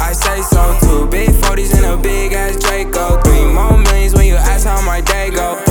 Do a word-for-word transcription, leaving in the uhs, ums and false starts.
I say so too. Big forties and a big ass Draco. Three more millions when you ask how my day go.